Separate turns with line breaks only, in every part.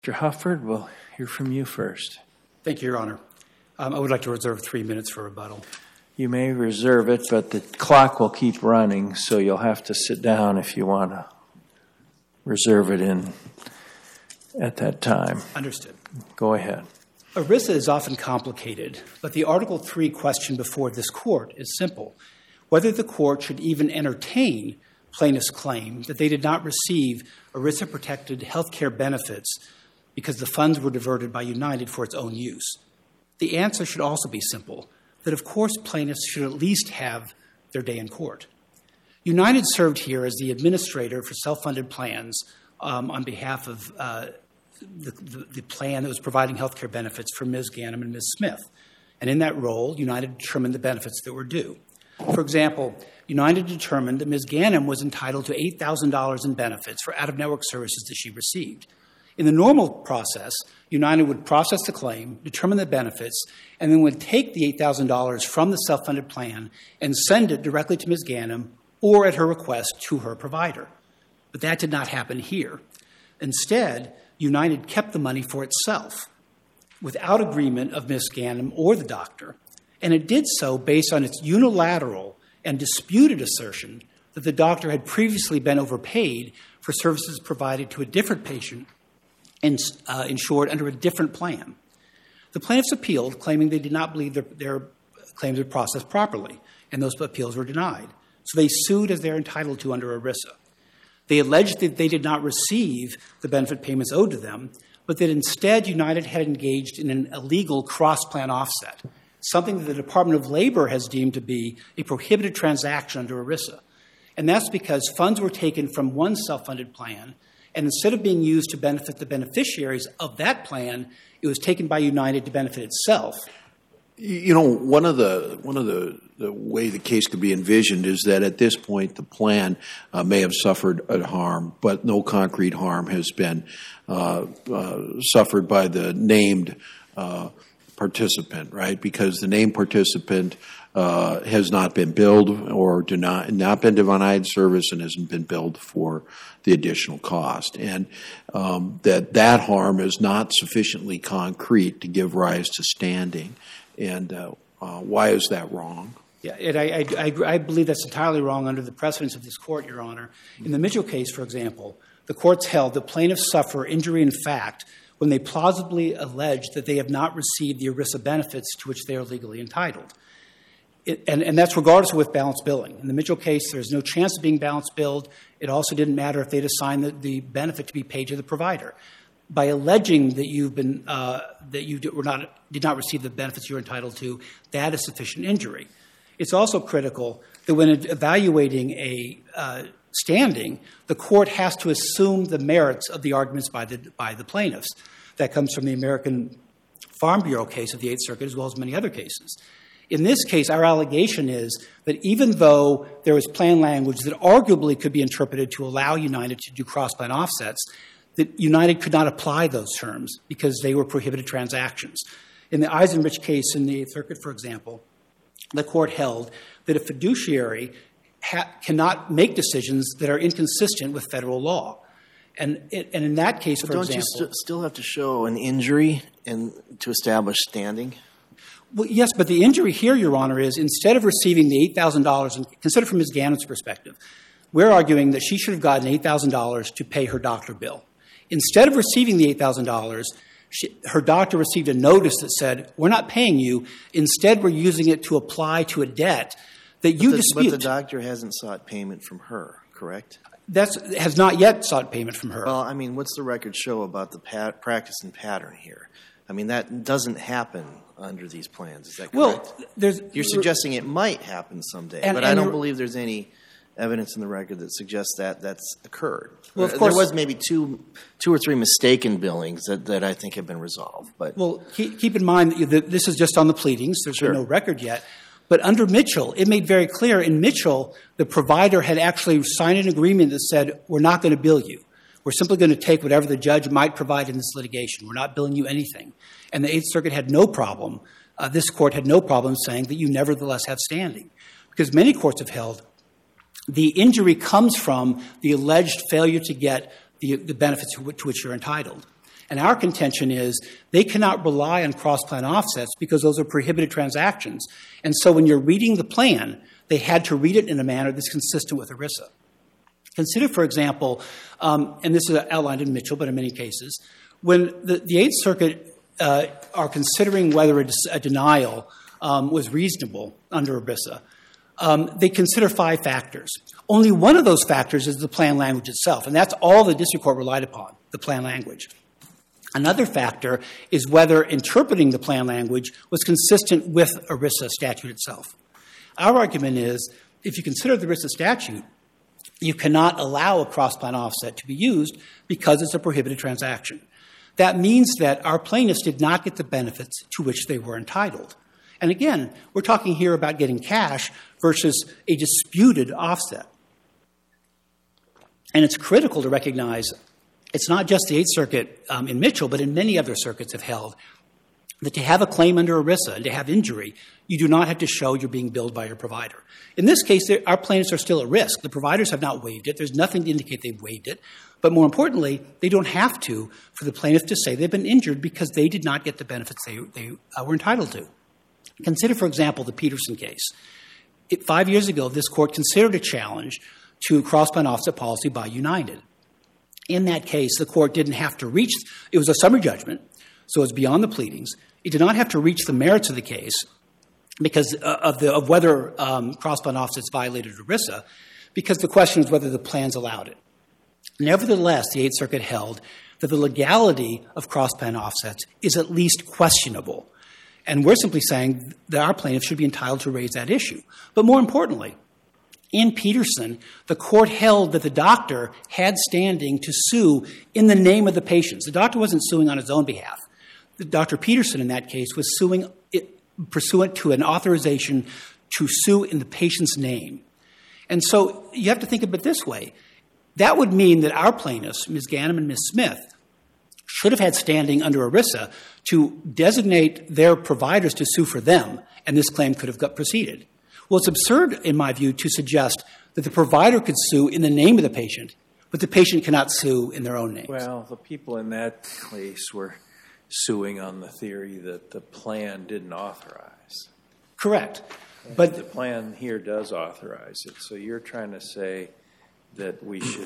Mr. Hufford, we'll hear from you first.
Thank you, Your Honor. I would like to reserve 3 minutes for rebuttal.
You may reserve it, but the clock will keep running, so you'll have to sit down if you want to reserve it at that time.
Understood.
Go ahead.
ERISA is often complicated, but the Article 3 question before this court is simple: whether the court should even entertain plaintiffs' claim that they did not receive ERISA-protected health care benefits because the funds were diverted by United for its own use. The answer should also be simple, that of course plaintiffs should at least have their day in court. United served here as the administrator for self-funded plans on behalf of the plan that was providing health care benefits for Ms. Ganem and Ms. Smith. And in that role, United determined the benefits that were due. For example, United determined that Ms. Ganem was entitled to $8,000 in benefits for out-of-network services that she received. In the normal process, United would process the claim, determine the benefits, and then would take the $8,000 from the self-funded plan and send it directly to Ms. Ganem or, at her request, to her provider. But that did not happen here. Instead, United kept the money for itself without agreement of Ms. Ganem or the doctor, and it did so based on its unilateral and disputed assertion that the doctor had previously been overpaid for services provided to a different patient and insured under a different plan. The plaintiffs appealed, claiming they did not believe their claims were processed properly, and those appeals were denied. So they sued as they're entitled to under ERISA. They alleged that they did not receive the benefit payments owed to them, but that instead United had engaged in an illegal cross-plan offset, something that the Department of Labor has deemed to be a prohibited transaction under ERISA. And that's because funds were taken from one self-funded plan, and instead of being used to benefit the beneficiaries of that plan, it was taken by United to benefit itself.
You know, one of the way the case could be envisioned is that at this point the plan may have suffered a harm, but no concrete harm has been suffered by the named participant, right? Because the named participant has not been billed or not been denied service and hasn't been billed for the additional cost, and that harm is not sufficiently concrete to give rise to standing. And why is that wrong?
Yeah, I believe that's entirely wrong under the precedents of this court, Your Honor. In the Mitchell case, for example, the courts held that plaintiffs suffer injury in fact when they plausibly allege that they have not received the ERISA benefits to which they are legally entitled. And that's regardless of with balanced billing. In the Mitchell case, there's no chance of being balanced billed. It also didn't matter if they'd assigned the benefit to be paid to the provider. By alleging that you've been that you did not receive the benefits you're entitled to, that is sufficient injury. It's also critical that when evaluating a standing, the court has to assume the merits of the arguments by the plaintiffs. That comes from the American Farm Bureau case of the Eighth Circuit, as well as many other cases. In this case, our allegation is that even though there is plan language that arguably could be interpreted to allow United to do cross-plan offsets, that United could not apply those terms because they were prohibited transactions. In the Eisenrich case in the Eighth Circuit, for example, the court held that a fiduciary cannot make decisions that are inconsistent with federal law. And in that case, for example—
Don't you still have to show an injury to establish standing?
Well, yes, but the injury here, Your Honor, is instead of receiving the $8,000, and consider from Ms. Ganem's perspective, we're arguing that she should have gotten $8,000 to pay her doctor bill. Instead of receiving the $8,000, her doctor received a notice that said, we're not paying you. Instead, we're using it to apply to a debt that you dispute.
But the doctor hasn't sought payment from her, correct?
Has not yet sought payment from her.
Well, I mean, what's the record show about the practice and pattern here? I mean, that doesn't happen under these plans. Is that correct?
Well,
you're suggesting it might happen someday, but I don't believe there's any evidence in the record that suggests that that's occurred.
Well, of course,
there was maybe two or three mistaken billings that I think have been resolved. But
well, keep in mind that this is just on the pleadings. There's been no record yet. But under Mitchell, it made very clear in Mitchell the provider had actually signed an agreement that said, we're not going to bill you. We're simply going to take whatever the judge might provide in this litigation. We're not billing you anything. And the Eighth Circuit had no problem, this court had no problem saying that you nevertheless have standing. Because many courts have held the injury comes from the alleged failure to get the benefits to which you're entitled. And our contention is they cannot rely on cross-plan offsets because those are prohibited transactions. And so when you're reading the plan, they had to read it in a manner that's consistent with ERISA. Consider, for example, and this is outlined in Mitchell, but in many cases, when the Eighth Circuit are considering whether a denial was reasonable under ERISA, they consider 5 factors. Only one of those factors is the plan language itself, and that's all the district court relied upon, the plan language. Another factor is whether interpreting the plan language was consistent with ERISA statute itself. Our argument is if you consider the ERISA statute, you cannot allow a cross-plan offset to be used because it's a prohibited transaction. That means that our plaintiffs did not get the benefits to which they were entitled. And again, we're talking here about getting cash versus a disputed offset. And it's critical to recognize it's not just the Eighth Circuit in Mitchell, but in many other circuits have held that to have a claim under ERISA and to have injury, you do not have to show you're being billed by your provider. In this case, our plaintiffs are still at risk. The providers have not waived it. There's nothing to indicate they've waived it. But more importantly, they don't have to for the plaintiff to say they've been injured because they did not get the benefits they were entitled to. Consider, for example, the Peterson case. 5 years ago, this court considered a challenge to cross-plan offset policy by United. In that case, the court didn't have to reach – it was a summary judgment, so it's beyond the pleadings. It did not have to reach the merits of the case because of whether cross-plan offsets violated ERISA, because the question is whether the plans allowed it. Nevertheless, the Eighth Circuit held that the legality of cross-plan offsets is at least questionable. And we're simply saying that our plaintiffs should be entitled to raise that issue. But more importantly, in Peterson, the court held that the doctor had standing to sue in the name of the patients. The doctor wasn't suing on his own behalf. Dr. Peterson, in that case, was suing pursuant to an authorization to sue in the patient's name. And so you have to think of it this way. That would mean that our plaintiffs, Ms. Ganim and Ms. Smith, should have had standing under ERISA to designate their providers to sue for them, and this claim could have proceeded. Well, it's absurd, in my view, to suggest that the provider could sue in the name of the patient, but the patient cannot sue in their own names.
Well, the people in that case were suing on the theory that the plan didn't authorize.
Correct.
But the plan here does authorize it. So you're trying to say that we should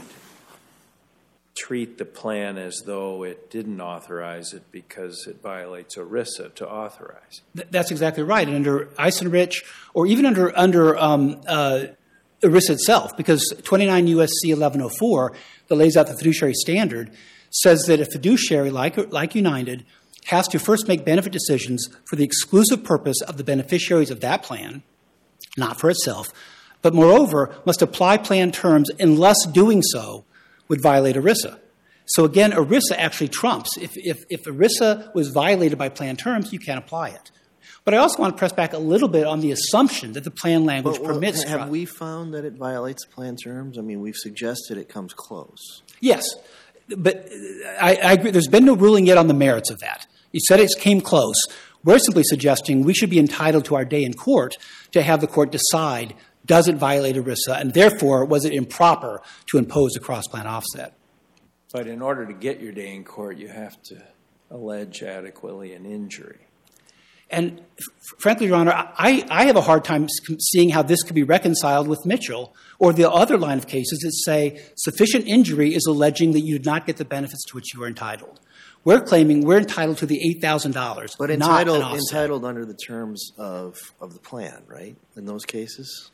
treat the plan as though it didn't authorize it because it violates ERISA to authorize.
That's exactly right. And under Eisenrich, or even under ERISA itself, because 29 U.S.C. 1104, that lays out the fiduciary standard, says that a fiduciary, like United, has to first make benefit decisions for the exclusive purpose of the beneficiaries of that plan, not for itself, but moreover must apply plan terms unless doing so would violate ERISA. So again, ERISA actually trumps. If ERISA was violated by plan terms, you can't apply it. But I also want to press back a little bit on the assumption that the plan language permits.
Have we found that it violates plan terms? I mean, we've suggested it comes close.
Yes, but I agree. There's been no ruling yet on the merits of that. You said it came close. We're simply suggesting we should be entitled to our day in court to have the court decide, does it violate ERISA, and therefore was it improper to impose a cross-plan offset?
But in order to get your day in court, you have to allege adequately an injury.
And frankly, Your Honor, I have a hard time seeing how this could be reconciled with Mitchell or the other line of cases that say sufficient injury is alleging that you did not get the benefits to which you were entitled. We're claiming we're entitled to the $8,000,
but
not an offset.
Entitled under the terms of the plan, right? In those cases?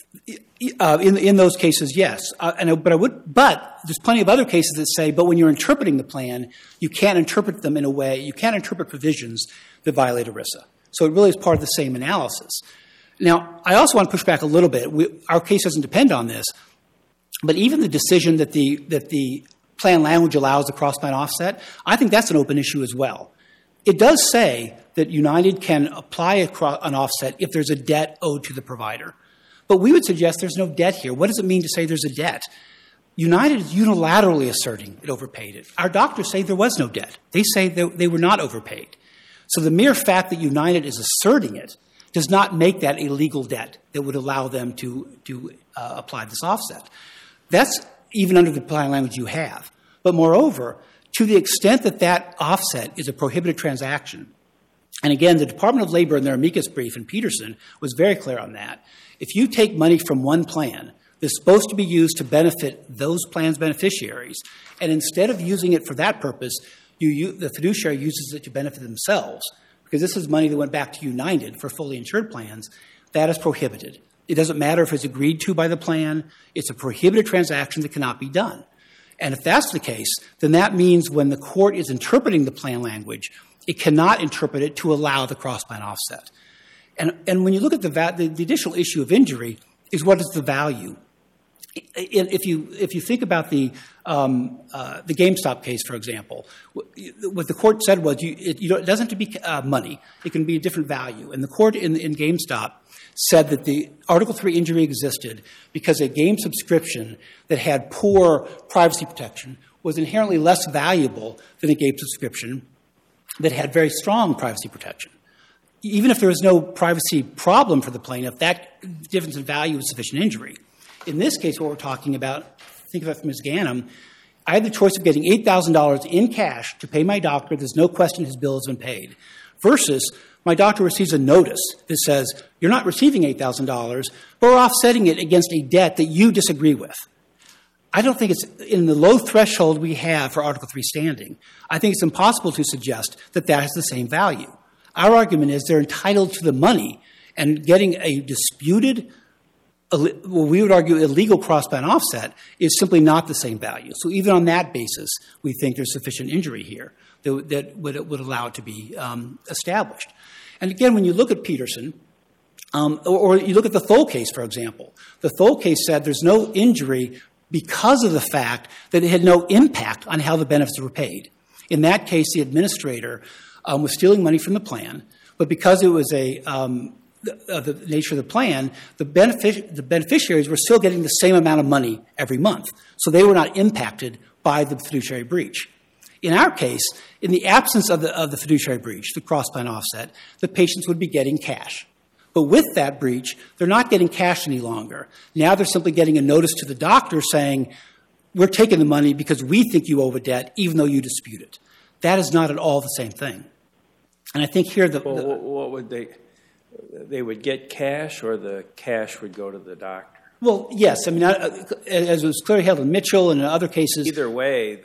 In those cases, yes. But there's plenty of other cases that say, but when you're interpreting the plan, you can't interpret them in a way, you can't interpret provisions that violate ERISA. So it really is part of the same analysis. Now, I also want to push back a little bit. Our case doesn't depend on this, but even the decision that the plan language allows the cross-plan offset, I think that's an open issue as well. It does say that United can apply an offset if there's a debt owed to the provider. But we would suggest there's no debt here. What does it mean to say there's a debt? United is unilaterally asserting it overpaid it. Our doctors say there was no debt. They say they were not overpaid. So the mere fact that United is asserting it does not make that a legal debt that would allow them to apply this offset. That's even under the plan language you have. But moreover, To the extent that that offset is a prohibited transaction, and again, the Department of Labor in their amicus brief in Peterson was very clear on that. If you take money from one plan that's supposed to be used to benefit those plans' beneficiaries, and instead of using it for that purpose, the fiduciary uses it to benefit themselves, because this is money that went back to United for fully insured plans, that is prohibited. It doesn't matter if it's agreed to by the plan. It's a prohibited transaction that cannot be done. And if that's the case, then that means when the court is interpreting the plan language, it cannot interpret it to allow the cross-plan offset. And when you look at the additional issue of injury is what is the value. If you think about the GameStop case, for example, what the court said was it doesn't have to be money. It can be a different value. And the court in GameStop said that the Article III injury existed because a game subscription that had poor privacy protection was inherently less valuable than a game subscription that had very strong privacy protection. Even if there was no privacy problem for the plaintiff, that difference in value is sufficient injury. In this case, what we're talking about, think of it from Ms. Ganem, I had the choice of getting $8,000 in cash to pay my doctor. There's no question his bill has been paid. Versus my doctor receives a notice that says, you're not receiving $8,000, but we're offsetting it against a debt that you disagree with. I don't think it's in the low threshold we have for Article III standing. I think it's impossible to suggest that that has the same value. Our argument is they're entitled to the money, and getting a disputed, well, we would argue illegal cross-plan offset is simply not the same value. So even on that basis, we think there's sufficient injury here that would allow it to be established. And again, when you look at Peterson, or you look at the Thole case, for example, the Thole case said there's no injury because of the fact that it had no impact on how the benefits were paid. In that case, the administrator was stealing money from the plan, but because it was the nature of the plan, the beneficiaries were still getting the same amount of money every month. So they were not impacted by the fiduciary breach. In our case, in the absence of the fiduciary breach, the cross-plan offset, the patients would be getting cash. But with that breach, they're not getting cash any longer. Now they're simply getting a notice to the doctor saying, we're taking the money because we think you owe a debt, even though you dispute it. That is not at all the same thing. And I think here
what would they would get cash, or the cash would go to the doctor?
Well, yes. I mean, as was clearly held in Mitchell and in other cases.
Either way,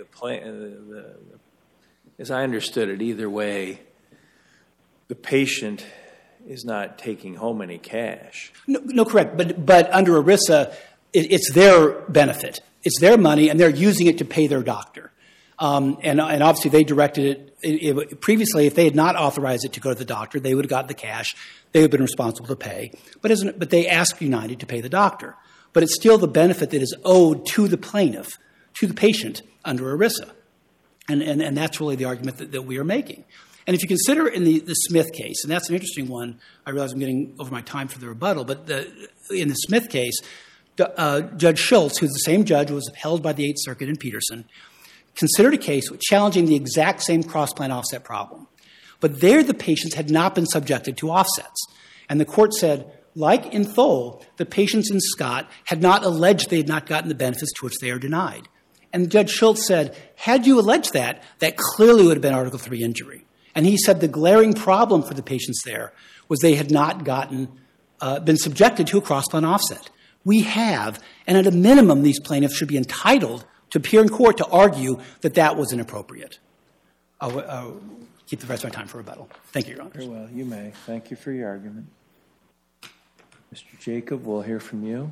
as I understood it, either way, the patient is not taking home any cash.
No, correct. But under ERISA, it's their benefit. It's their money, and they're using it to pay their doctor. And obviously, they directed it. Previously, if they had not authorized it to go to the doctor, they would have got the cash. They would have been responsible to pay. But they asked United to pay the doctor. But it's still the benefit that is owed to the plaintiff, to the patient, under ERISA. And that's really the argument that we are making. And if you consider in the Smith case, and that's an interesting one, I realize I'm getting over my time for the rebuttal, but in the Smith case, Judge Schultz, who's the same judge who was upheld by the Eighth Circuit in Peterson, considered a case challenging the exact same cross-plan offset problem. But there the patients had not been subjected to offsets. And the court said, like in Thole, the patients in Scott had not alleged they had not gotten the benefits to which they are denied. And Judge Schultz said, had you alleged that clearly would have been Article III injury. And he said the glaring problem for the patients there was they had not been subjected to a cross-plan offset. We have, and at a minimum, these plaintiffs should be entitled to appear in court to argue that that was inappropriate. I'll keep the rest of my time for rebuttal. Thank you, Your Honor.
Very well, you may. Thank you for your argument. Mr. Jacob, we'll hear from you.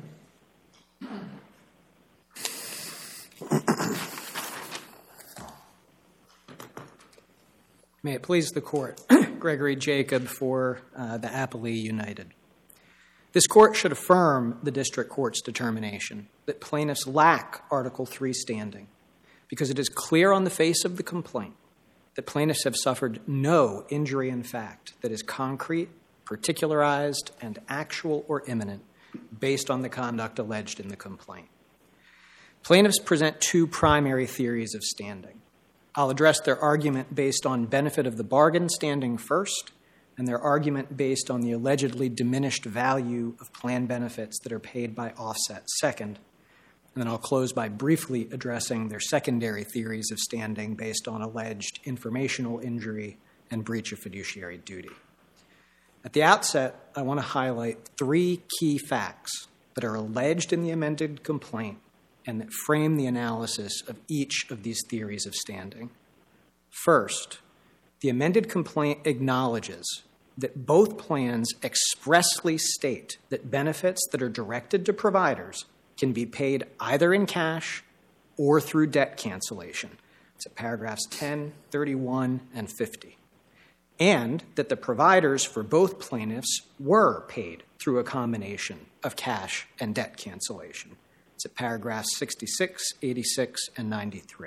May it please the Court. Gregory Jacob for the Applee United. This Court should affirm the District Court's determination that plaintiffs lack Article III standing because it is clear on the face of the complaint that plaintiffs have suffered no injury in fact that is concrete, particularized, and actual or imminent based on the conduct alleged in the complaint. Plaintiffs present two primary theories of standing. I'll address their argument based on benefit of the bargain standing first, and their argument based on the allegedly diminished value of plan benefits that are paid by offset second. And then I'll close by briefly addressing their secondary theories of standing based on alleged informational injury and breach of fiduciary duty. At the outset, I want to highlight 3 key facts that are alleged in the amended complaint and that frame the analysis of each of these theories of standing. First, the amended complaint acknowledges that both plans expressly state that benefits that are directed to providers can be paid either in cash or through debt cancellation. It's at paragraphs 10, 31, and 50. And that the providers for both plaintiffs were paid through a combination of cash and debt cancellation. It's at paragraphs 66, 86, and 93.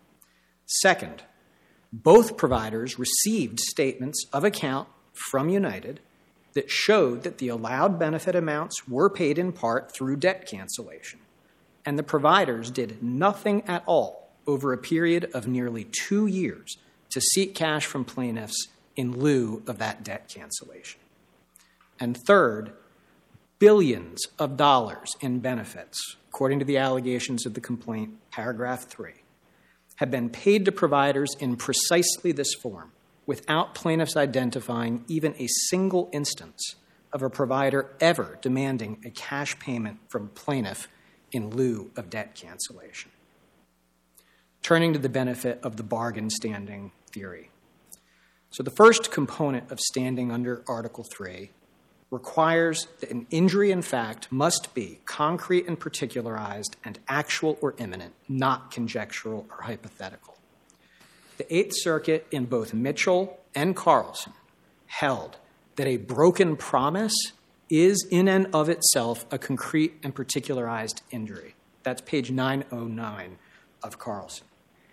Second, both providers received statements of account from United that showed that the allowed benefit amounts were paid in part through debt cancellation, and the providers did nothing at all over a period of nearly 2 years to seek cash from plaintiffs in lieu of that debt cancellation. And third, billions of dollars in benefits, according to the allegations of the complaint, paragraph 3, have been paid to providers in precisely this form, without plaintiffs identifying even a single instance of a provider ever demanding a cash payment from a plaintiff in lieu of debt cancellation. Turning to the benefit of the bargain standing theory. So the first component of standing under Article 3 requires that an injury in fact must be concrete and particularized and actual or imminent, not conjectural or hypothetical. The Eighth Circuit in both Mitchell and Carlson held that a broken promise is in and of itself a concrete and particularized injury. That's page 909 of Carlson.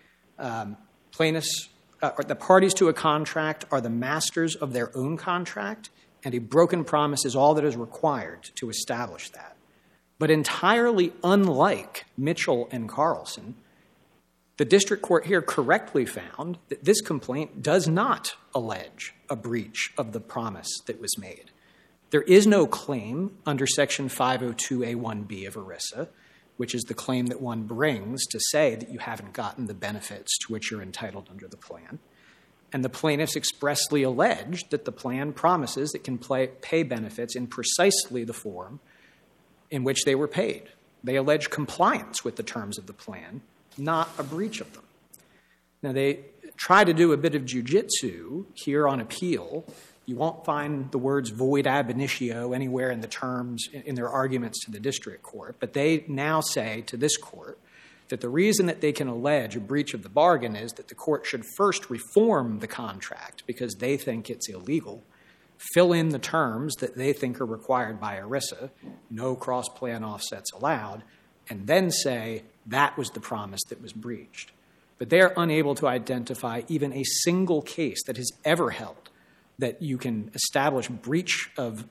Plaintiffs, the parties to a contract are the masters of their own contract, and a broken promise is all that is required to establish that. But entirely unlike Mitchell and Carlson, the district court here correctly found that this complaint does not allege a breach of the promise that was made. There is no claim under Section 502A1B of ERISA, which is the claim that one brings to say that you haven't gotten the benefits to which you're entitled under the plan. And the plaintiffs expressly alleged that the plan promises it can pay benefits in precisely the form in which they were paid. They allege compliance with the terms of the plan, not a breach of them. Now, they try to do a bit of jujitsu here on appeal. You won't find the words void ab initio anywhere in the terms in their arguments to the district court, but they now say to this court that the reason that they can allege a breach of the bargain is that the court should first reform the contract because they think it's illegal, fill in the terms that they think are required by ERISA, no cross-plan offsets allowed, and then say that was the promise that was breached. But they're unable to identify even a single case that has ever held that you can establish breach of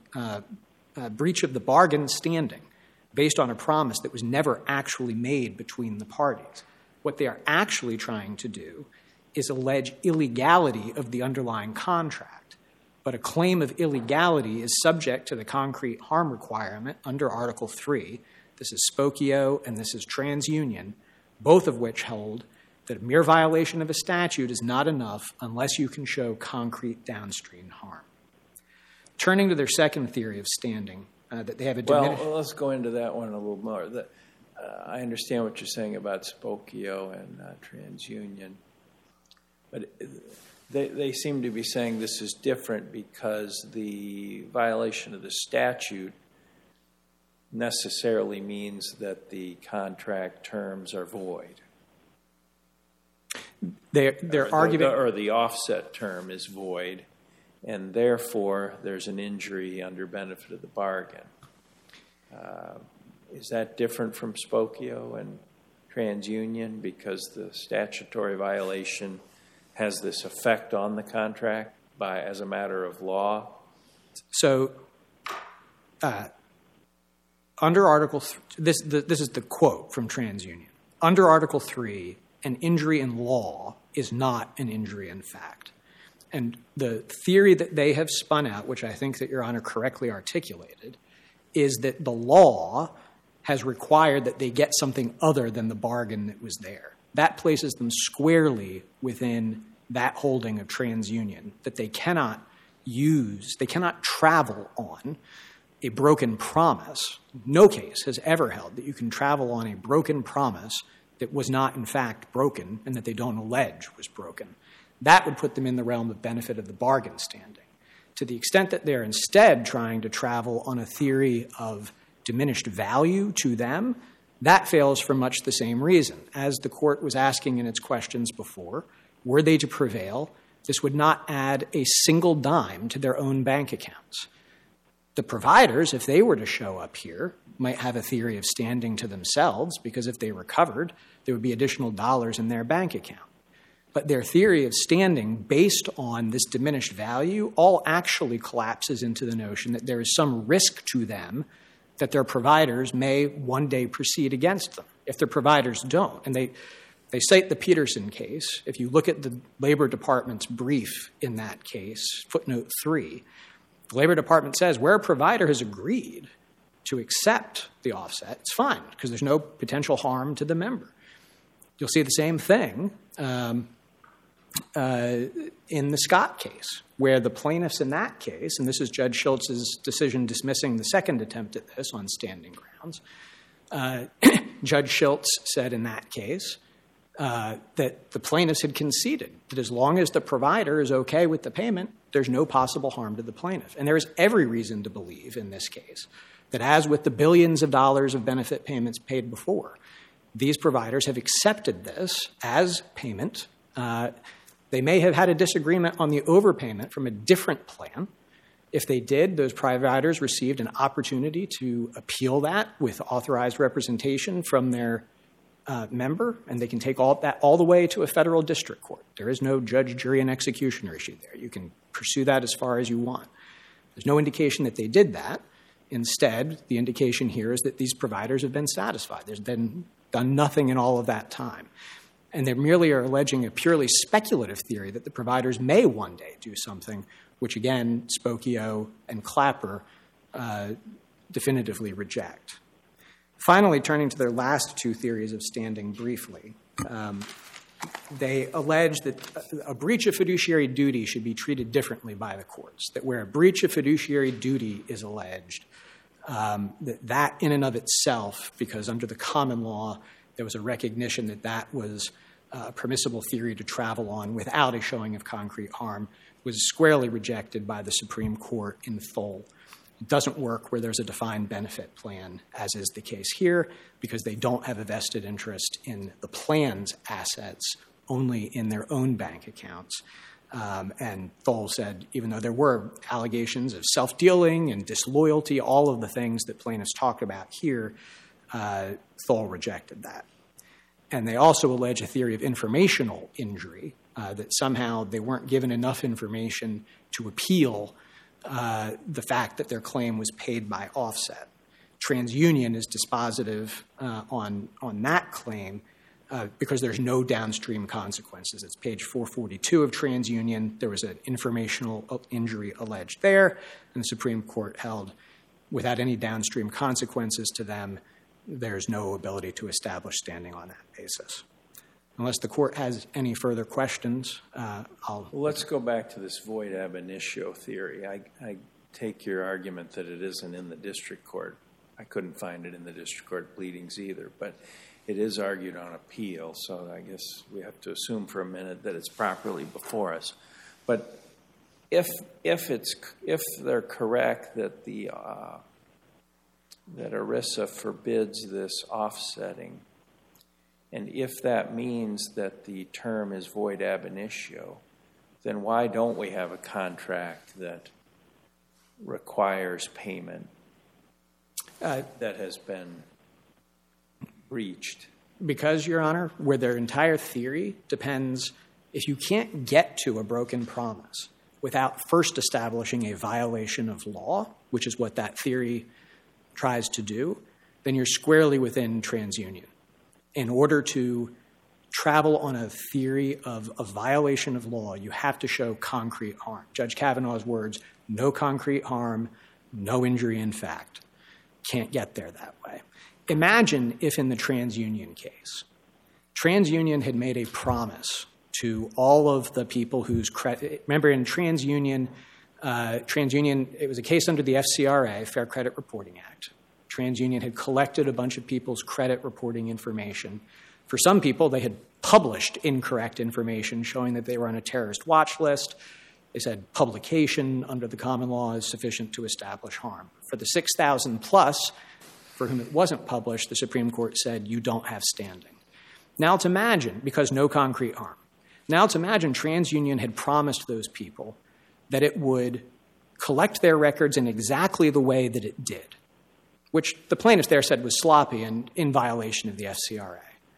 the bargain standing based on a promise that was never actually made between the parties. What they are actually trying to do is allege illegality of the underlying contract. But a claim of illegality is subject to the concrete harm requirement under Article 3. This is Spokio and this is TransUnion, both of which hold that a mere violation of a statute is not enough unless you can show concrete downstream harm. Turning to their second theory of standing, that they have a diminished...
Well, let's go into that one a little more. I understand what you're saying about Spokio and TransUnion, but they seem to be saying this is different because the violation of the statute necessarily means that the contract terms are void.
Their argument...
Or the offset term is void, and therefore there's an injury under benefit of the bargain. Is that different from Spokio and TransUnion because the statutory violation has this effect on the contract as a matter of law?
So under Article 3, this is the quote from TransUnion. Under Article 3, an injury in law is not an injury in fact. And the theory that they have spun out, which I think that Your Honor correctly articulated, is that the law has required that they get something other than the bargain that was there. That places them squarely within that holding of TransUnion, that they cannot travel on a broken promise. No case has ever held that you can travel on a broken promise that was not in fact broken and that they don't allege was broken. That would put them in the realm of benefit of the bargain standing. To the extent that they're instead trying to travel on a theory of diminished value to them, that fails for much the same reason. As the court was asking in its questions before, were they to prevail, this would not add a single dime to their own bank accounts. The providers, if they were to show up here, might have a theory of standing to themselves because if they recovered, there would be additional dollars in their bank account. But their theory of standing based on this diminished value all actually collapses into the notion that there is some risk to them that their providers may one day proceed against them if their providers don't. And they cite the Peterson case. If you look at the Labor Department's brief in that case, footnote 3, the Labor Department says where a provider has agreed to accept the offset, it's fine because there's no potential harm to the member. You'll see the same thing in the Scott case, where the plaintiffs in that case, and this is Judge Schultz's decision dismissing the second attempt at this on standing grounds, Judge Schultz said in that case that the plaintiffs had conceded that as long as the provider is okay with the payment, there's no possible harm to the plaintiff. And there is every reason to believe in this case that as with the billions of dollars of benefit payments paid before, these providers have accepted this as payment. They may have had a disagreement on the overpayment from a different plan. If they did, those providers received an opportunity to appeal that with authorized representation from their member, and they can take all the way to a federal district court. There is no judge, jury, and executioner issue there. You can pursue that as far as you want. There's no indication that they did that. Instead, the indication here is that these providers have been satisfied. There's been done nothing in all of that time. And they merely are alleging a purely speculative theory that the providers may one day do something, which again, Spokio and Clapper definitively reject. Finally, turning to their last two theories of standing briefly, they allege that a breach of fiduciary duty should be treated differently by the courts, that where a breach of fiduciary duty is alleged, that in and of itself, because under the common law, there was a recognition that that was a permissible theory to travel on without a showing of concrete harm, was squarely rejected by the Supreme Court in full. It doesn't work where there's a defined benefit plan, as is the case here, because they don't have a vested interest in the plan's assets, only in their own bank accounts. And Thole said, even though there were allegations of self-dealing and disloyalty, all of the things that plaintiffs talk about here, Thole rejected that. And they also allege a theory of informational injury, that somehow they weren't given enough information to appeal the fact that their claim was paid by offset. TransUnion is dispositive on that claim because there's no downstream consequences. It's page 442 of TransUnion. There was an informational injury alleged there, and the Supreme Court held without any downstream consequences to them, there's no ability to establish standing on that basis. Unless the court has any further questions, I'll...
Well, let's go back to this void ab initio theory. I take your argument that it isn't in the district court. I couldn't find it in the district court pleadings either, but it is argued on appeal, so I guess we have to assume for a minute that it's properly before us. But if they're correct that that ERISA forbids this offsetting, and if that means that the term is void ab initio, then why don't we have a contract that requires payment that has been breached?
Because, Your Honor, where their entire theory depends, if you can't get to a broken promise without first establishing a violation of law, which is what that theory tries to do, then you're squarely within TransUnion. In order to travel on a theory of a violation of law, you have to show concrete harm. Judge Kavanaugh's words, no concrete harm, no injury in fact. Can't get there that way. Imagine if in the TransUnion case, TransUnion had made a promise to all of the people whose credit, remember in TransUnion, it was a case under the FCRA, Fair Credit Reporting Act. TransUnion had collected a bunch of people's credit reporting information. For some people, they had published incorrect information showing that they were on a terrorist watch list. They said publication under the common law is sufficient to establish harm. For the 6,000 plus for whom it wasn't published, the Supreme Court said you don't have standing. Now let's imagine, because no concrete harm, now let's imagine TransUnion had promised those people that it would collect their records in exactly the way that it did, which the plaintiffs there said was sloppy and in violation of the FCRA.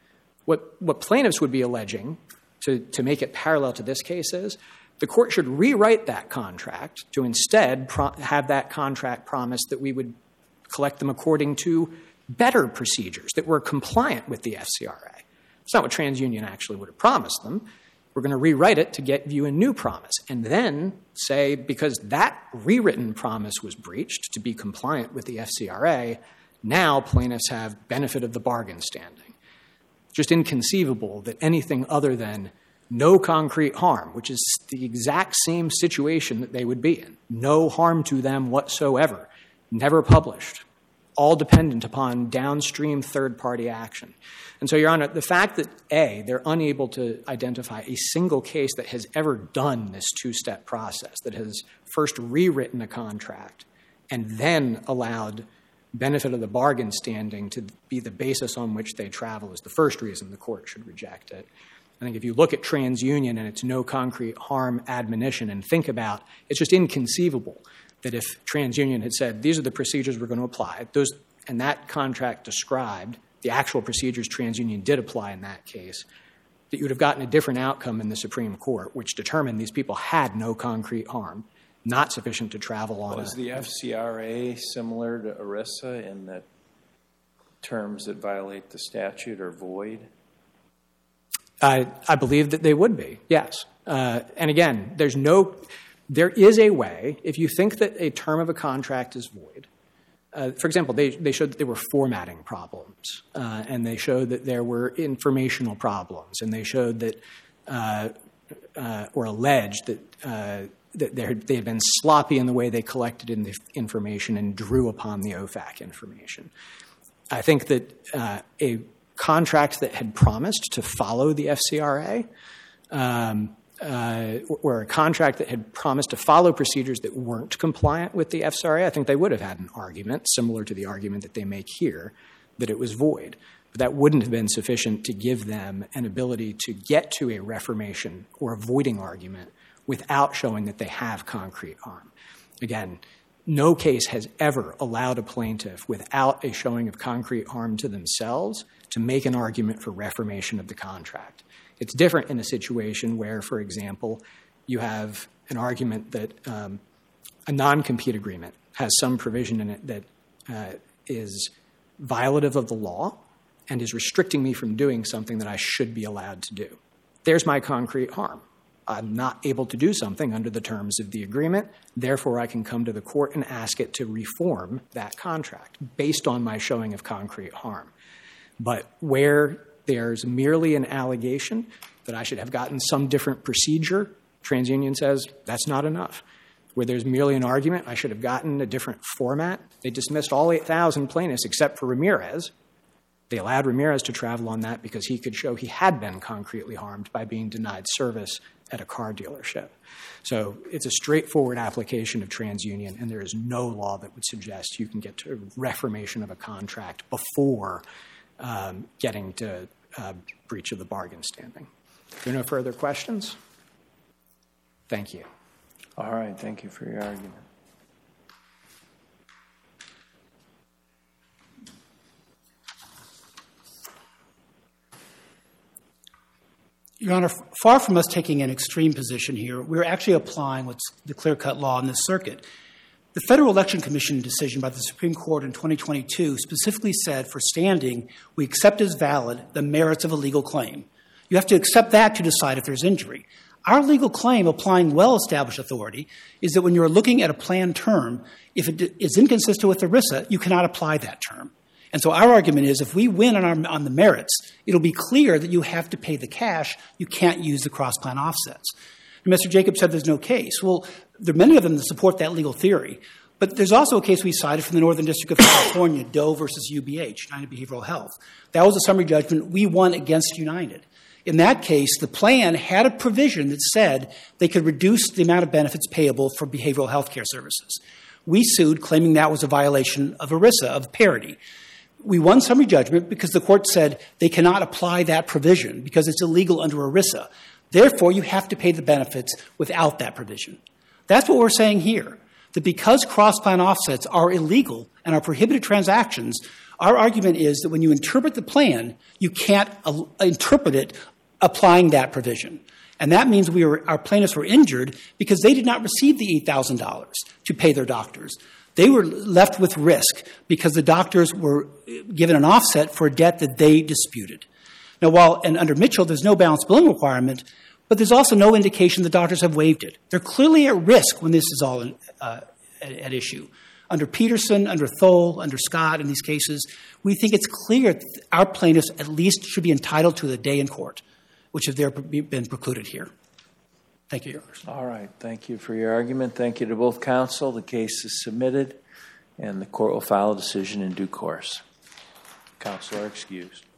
What plaintiffs would be alleging, to make it parallel to this case, is the court should rewrite that contract to instead have that contract promise that we would collect them according to better procedures that were compliant with the FCRA. It's not what TransUnion actually would have promised them. We're going to rewrite it to get you a new promise and then say, because that rewritten promise was breached to be compliant with the FCRA, now plaintiffs have benefit of the bargain standing. Just inconceivable that anything other than no concrete harm, which is the exact same situation that they would be in, no harm to them whatsoever, never published, all dependent upon downstream third-party action. And so, Your Honor, the fact that, A, they're unable to identify a single case that has ever done this two-step process, that has first rewritten a contract and then allowed benefit of the bargain standing to be the basis on which they travel is the first reason the court should reject it. I think if you look at TransUnion and its no concrete harm admonition and think about, it's just inconceivable that if TransUnion had said, these are the procedures we're going to apply, and that contract described the actual procedures TransUnion did apply in that case, that you would have gotten a different outcome in the Supreme Court, which determined these people had no concrete harm, not sufficient to travel on.
Was the FCRA similar to ERISA in that terms that violate the statute are void?
I believe that they would be, yes. And again, there is a way, if you think that a term of a contract is void, for example, they showed that there were formatting problems, and they showed that there were informational problems, and they showed that, or alleged that they had been sloppy in the way they collected in the information and drew upon the OFAC information. I think that a contract that had promised to follow the FCRA, or a contract that had promised to follow procedures that weren't compliant with the FCRA, I think they would have had an argument similar to the argument that they make here, that it was void. But that wouldn't have been sufficient to give them an ability to get to a reformation or avoiding argument without showing that they have concrete harm. Again, no case has ever allowed a plaintiff without a showing of concrete harm to themselves to make an argument for reformation of the contract. It's different in a situation where, for example, you have an argument that a non-compete agreement has some provision in it that is violative of the law and is restricting me from doing something that I should be allowed to do. There's my concrete harm. I'm not able to do something under the terms of the agreement. Therefore, I can come to the court and ask it to reform that contract based on my showing of concrete harm. But where there's merely an allegation that I should have gotten some different procedure, TransUnion says that's not enough. Where there's merely an argument, I should have gotten a different format. They dismissed all 8,000 plaintiffs except for Ramirez. They allowed Ramirez to travel on that because he could show he had been concretely harmed by being denied service at a car dealership. So it's a straightforward application of TransUnion, and there is no law that would suggest you can get to reformation of a contract before getting to breach of the bargain standing. Are there no further questions? Thank you.
All right, thank you for your argument.
Your Honor, far from us taking an extreme position here, we're actually applying what's the clear-cut law in this circuit. The Federal Election Commission decision by the Supreme Court in 2022 specifically said for standing, we accept as valid the merits of a legal claim. You have to accept that to decide if there's injury. Our legal claim, applying well-established authority, is that when you're looking at a planned term, if it is inconsistent with ERISA, you cannot apply that term. And so our argument is if we win on the merits, it'll be clear that you have to pay the cash. You can't use the cross-plan offsets. And Mr. Jacobs said there's no case. Well, there are many of them that support that legal theory. But there's also a case we cited from the Northern District of California, Doe versus UBH, United Behavioral Health. That was a summary judgment. We won against United. In that case, the plan had a provision that said they could reduce the amount of benefits payable for behavioral health care services. We sued, claiming that was a violation of ERISA, of parity. We won summary judgment because the court said they cannot apply that provision because it's illegal under ERISA. Therefore, you have to pay the benefits without that provision. That's what we're saying here, that because cross-plan offsets are illegal and are prohibited transactions, our argument is that when you interpret the plan, you can't interpret it applying that provision. And that means our plaintiffs were injured because they did not receive the $8,000 to pay their doctors. They were left with risk because the doctors were given an offset for a debt that they disputed. Now, and under Mitchell, there's no balanced billing requirement, but there's also no indication the doctors have waived it. They're clearly at risk when this is all at issue. Under Peterson, under Thole, under Scott, in these cases, we think it's clear that our plaintiffs at least should be entitled to the day in court, which have been precluded here. Thank you, Your Honor.
All right. Thank you for your argument. Thank you to both counsel. The case is submitted, and the court will file a decision in due course. Counsel are excused.